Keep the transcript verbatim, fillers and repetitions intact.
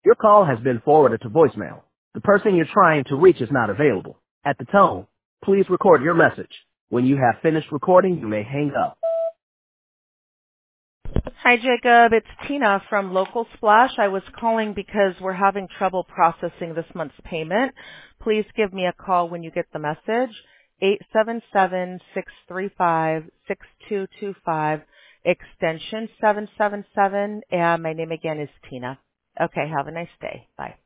Your call has been forwarded to voicemail. The person you're trying to reach is not available. At the tone, please record your message. When you have finished recording, you may hang up. Hi, Jacob. It's Tina from Local Splash. I was calling because we're having trouble processing this month's payment. Please give me a call when you get the message. eight seven seven, six three five, six two two five, extension seven seven seven, and my name again is Tina. Okay, have a nice day. Bye.